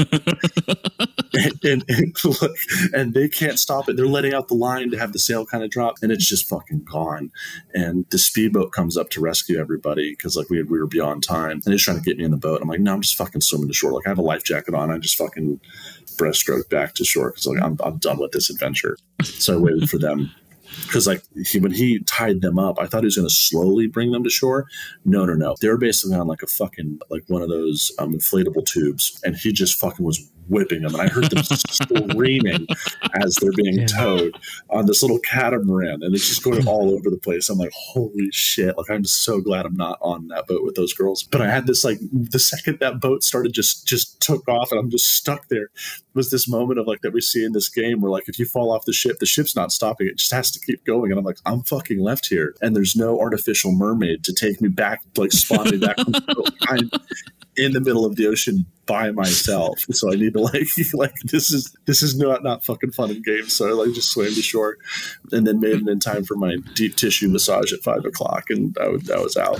and they can't stop it. They're letting out the line to have the sail kind of drop, and it's just fucking gone. And the speedboat comes up to rescue everybody because like we were beyond time. And they're trying to get me in the boat. I'm like, no, I'm just fucking swimming to shore. Like I have a life jacket on. I just fucking breaststroke back to shore because like I'm done with this adventure. So I waited for them. Because like when he tied them up, I thought he was going to slowly bring them to shore. No. They were basically on like a fucking like one of those inflatable tubes, and he just fucking was whipping them. And I heard them screaming as they're being towed on this little catamaran, and it's just going all over the place. I'm like, holy shit! Like I'm just so glad I'm not on that boat with those girls. But I had this like the second that boat started just took off, and I'm just stuck there. It was this moment of like that we see in this game where like if you fall off the ship's not stopping. It just has to keep going. And I'm like, I'm fucking left here, and there's no artificial mermaid to take me back, like spawn me back on the boat. I'm in the middle of the ocean by myself. So I need to like this is not fucking fun and games. So I like just swam to shore and then made it in time for my deep tissue massage at 5 o'clock, and I was out.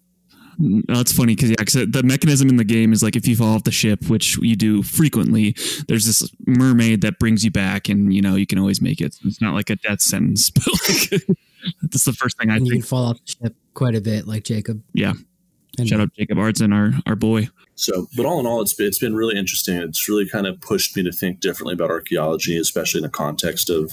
That's funny because the mechanism in the game is like if you fall off the ship, which you do frequently, there's this mermaid that brings you back, and you can always make it. It's not like a death sentence, but like that's the first thing I think. You can fall off the ship quite a bit, like Jacob. Yeah. Shout out Jacob Artson, our boy. So, but all in all, it's been really interesting. It's really kind of pushed me to think differently about archaeology, especially in the context of,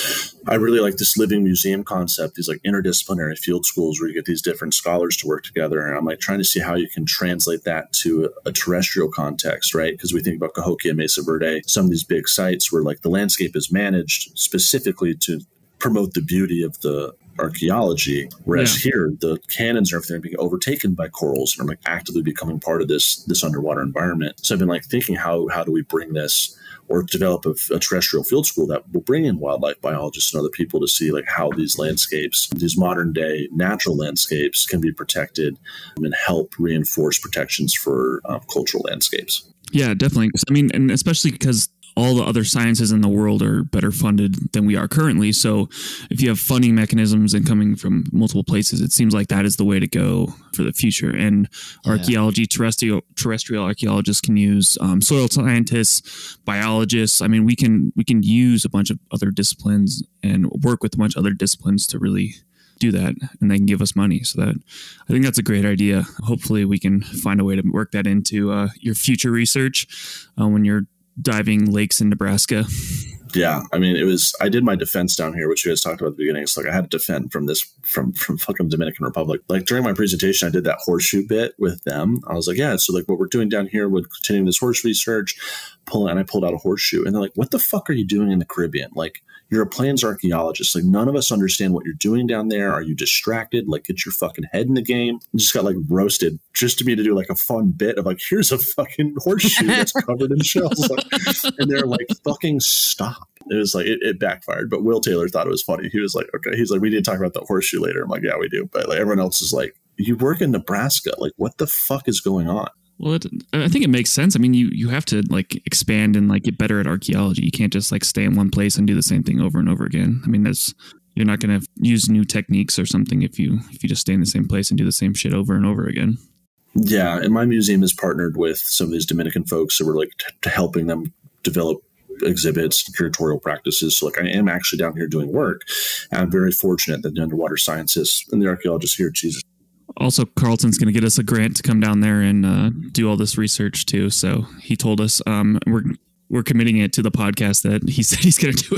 I really like this living museum concept, these like interdisciplinary field schools where you get these different scholars to work together. And I'm like trying to see how you can translate that to a terrestrial context, right? Because we think about Cahokia, Mesa Verde, some of these big sites where like the landscape is managed specifically to promote the beauty of the archaeology, whereas here the canyons and everything are being overtaken by corals and are like actively becoming part of this underwater environment. So I've been like thinking, how do we bring this or develop a terrestrial field school that will bring in wildlife biologists and other people to see like how these landscapes, these modern day natural landscapes, can be protected and help reinforce protections for cultural landscapes. Yeah, definitely. I mean, and especially because all the other sciences in the world are better funded than we are currently. So if you have funding mechanisms and coming from multiple places, it seems like that is the way to go for the future. And archaeology, terrestrial archaeologists can use soil scientists, biologists. I mean, we can use a bunch of other disciplines and work with a bunch of other disciplines to really do that, and they can give us money. So that I think that's a great idea. Hopefully we can find a way to work that into your future research when you're diving lakes in Nebraska. Yeah, I mean, I did my defense down here, which you guys talked about at the beginning. It's like I had to defend from fucking Dominican Republic. Like during my presentation, I did that horseshoe bit with them. I was like, yeah, so like what we're doing down here with continuing this horse research, and I pulled out a horseshoe, and they're like, what the fuck are you doing in the Caribbean? Like, you're a plains archaeologist. Like, none of us understand what you're doing down there. Are you distracted? Like, get your fucking head in the game. I just got like roasted just to me to do like a fun bit of like, here's a fucking horseshoe that's covered in shells. Like, and they're like, fucking stop. It was like, it backfired. But Will Taylor thought it was funny. He was like, okay. He's like, we need to talk about the horseshoe later. I'm like, yeah, we do. But like everyone else is like, you work in Nebraska. Like, what the fuck is going on? Well, I think it makes sense. I mean, you have to like expand and like get better at archaeology. You can't just like stay in one place and do the same thing over and over again. I mean, you're not going to use new techniques or something if you just stay in the same place and do the same shit over and over again. Yeah, and my museum is partnered with some of these Dominican folks that were like helping them develop exhibits and curatorial practices. So like I am actually down here doing work, and I'm very fortunate that the underwater scientists and the archaeologists here, Jesus. Also, Carlton's going to get us a grant to come down there and do all this research too. So he told us we're committing it to the podcast that he said he's going to do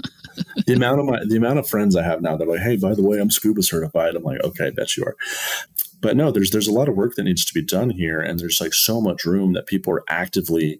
it. The amount of friends I have now, they're like, hey, by the way, I'm scuba certified. I'm like, okay, I bet you are. But no, there's a lot of work that needs to be done here, and there's like so much room that people are actively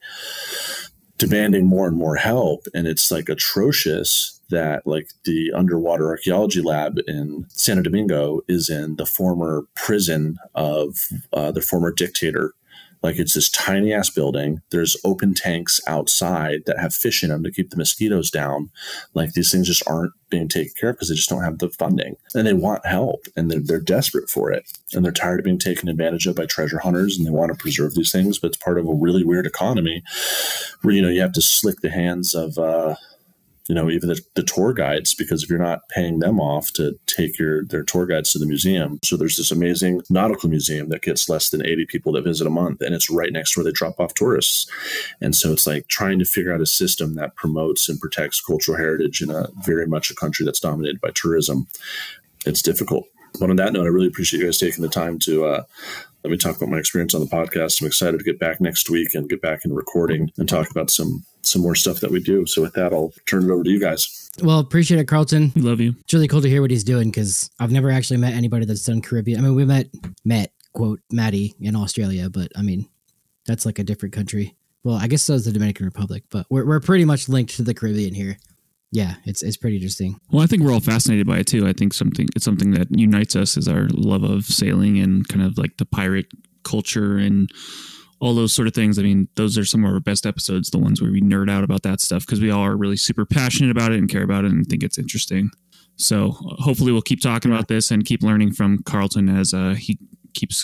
demanding more and more help, and it's like atrocious that like the underwater archaeology lab in Santo Domingo is in the former prison of the former dictator. Like it's this tiny ass building. There's open tanks outside that have fish in them to keep the mosquitoes down. Like these things just aren't being taken care of because they just don't have the funding, and they want help, and they're desperate for it, and they're tired of being taken advantage of by treasure hunters, and they want to preserve these things. But it's part of a really weird economy where, you have to slick the hands of, even the tour guides, because if you're not paying them off to take their tour guides to the museum. So there's this amazing nautical museum that gets less than 80 people that visit a month, and it's right next to where they drop off tourists. And so it's like trying to figure out a system that promotes and protects cultural heritage in a very much a country that's dominated by tourism. It's difficult. But on that note, I really appreciate you guys taking the time to let me talk about my experience on the podcast. I'm excited to get back next week and get back in recording and talk about some more stuff that we do. So with that, I'll turn it over to you guys. Well, appreciate it, Carlton. We love you. It's really cool to hear what he's doing, because I've never actually met anybody that's done Caribbean. I mean, we met, quote, Maddie in Australia, but I mean, that's like a different country. Well, I guess so is the Dominican Republic, but we're pretty much linked to the Caribbean here. Yeah, it's pretty interesting. Well, I think we're all fascinated by it too. I think it's something that unites us is our love of sailing and kind of like the pirate culture and all those sort of things. I mean, those are some of our best episodes, the ones where we nerd out about that stuff, because we all are really super passionate about it and care about it and think it's interesting. So hopefully we'll keep talking about this and keep learning from Carlton as he keeps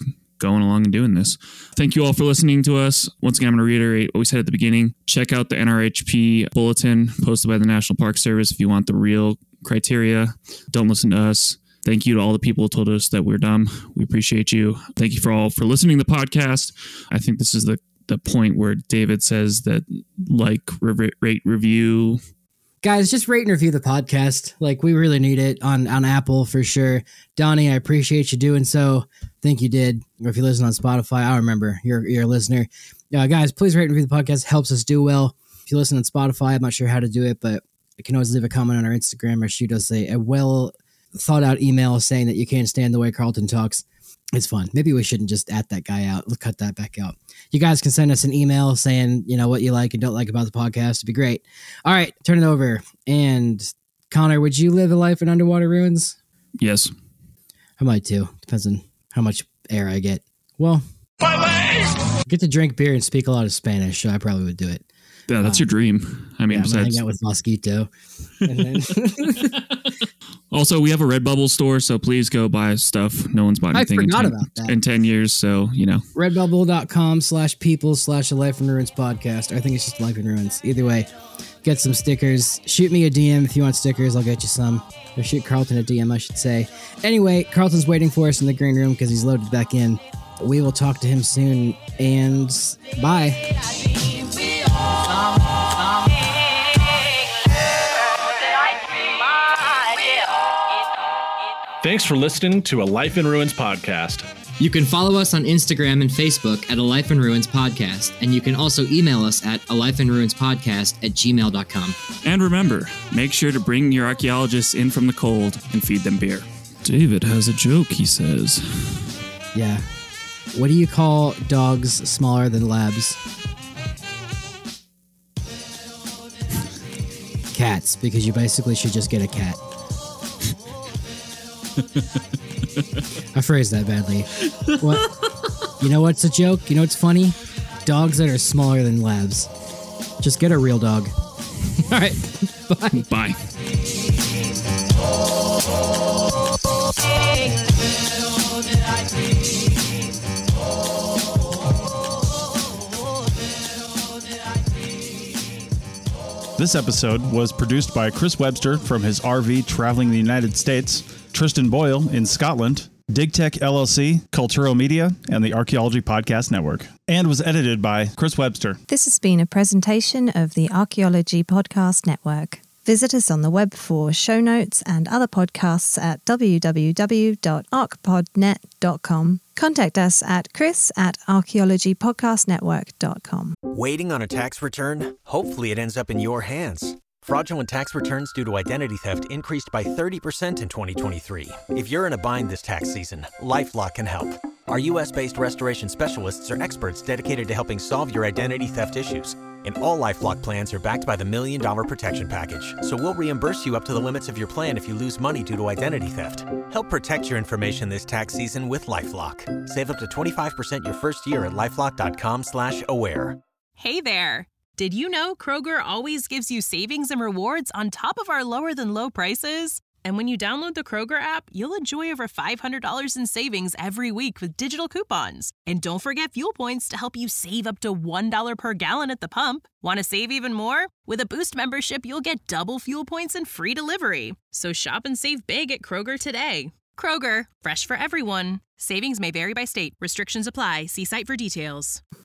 going along and doing this. Thank you all for listening to us. Once again, I'm going to reiterate what we said at the beginning. Check out the NRHP bulletin posted by the National Park Service if you want the real criteria. Don't listen to us. Thank you to all the people who told us that we're dumb. We appreciate you. Thank you for all for listening to the podcast. I think this is the point where David says that rate, review. Guys, just rate and review the podcast. Like, we really need it on Apple for sure. Donnie, I appreciate you doing so. I think you did. Or if you listen on Spotify, I remember you're a listener. Guys, please rate and review the podcast. It helps us do well. If you listen on Spotify, I'm not sure how to do it, but you can always leave a comment on our Instagram or shoot us a well thought out email saying that you can't stand the way Carlton talks. It's fun. Maybe we shouldn't just at that guy out. Let's cut that back out. You guys can send us an email saying, what you like and don't like about the podcast. It'd be great. All right, turn it over. And Connor, would you live a life in underwater ruins? Yes. I might too. Depends on how much air I get. Well, I get to drink beer and speak a lot of Spanish, so I probably would do it. Yeah, that's your dream. I mean, I'm hang out with Mosquito. And then also, we have a Redbubble store, so please go buy stuff. No one's bought anything about that. In 10 years, so, Redbubble.com/people/A Life in Ruins podcast. I think it's just Life in Ruins. Either way, get some stickers. Shoot me a DM if you want stickers. I'll get you some. Or shoot Carlton a DM, I should say. Anyway, Carlton's waiting for us in the green room because he's loaded back in. We will talk to him soon, and bye. Thanks for listening to A Life in Ruins podcast. You can follow us on Instagram and Facebook at A Life in Ruins Podcast, and you can also email us at alifeinruinspodcast@gmail.com. And remember, make sure to bring your archaeologists in from the cold and feed them beer. David has a joke, he says. Yeah. What do you call dogs smaller than labs? Cats, because you basically should just get a cat. I phrased that badly. What? You know what's a joke? You know what's funny? Dogs that are smaller than labs. Just get a real dog. All right. Bye. Bye. This episode was produced by Chris Webster from his RV traveling the United States, Tristan Boyle in Scotland, DigTech LLC, Cultural Media, and the Archaeology Podcast Network, and was edited by Chris Webster. This has been a presentation of the Archaeology Podcast Network. Visit us on the web for show notes and other podcasts at www.archpodnet.com. Contact us at chris@archaeologypodcastnetwork.com. Waiting on a tax return? Hopefully it ends up in your hands. Fraudulent tax returns due to identity theft increased by 30% in 2023. If you're in a bind this tax season, LifeLock can help. Our U.S.-based restoration specialists are experts dedicated to helping solve your identity theft issues. And all LifeLock plans are backed by the $1 Million Protection Package. So we'll reimburse you up to the limits of your plan if you lose money due to identity theft. Help protect your information this tax season with LifeLock. Save up to 25% your first year at LifeLock.com/aware. Hey there. Did you know Kroger always gives you savings and rewards on top of our lower than low prices? And when you download the Kroger app, you'll enjoy over $500 in savings every week with digital coupons. And don't forget fuel points to help you save up to $1 per gallon at the pump. Want to save even more? With a Boost membership, you'll get double fuel points and free delivery. So shop and save big at Kroger today. Kroger, fresh for everyone. Savings may vary by state. Restrictions apply. See site for details.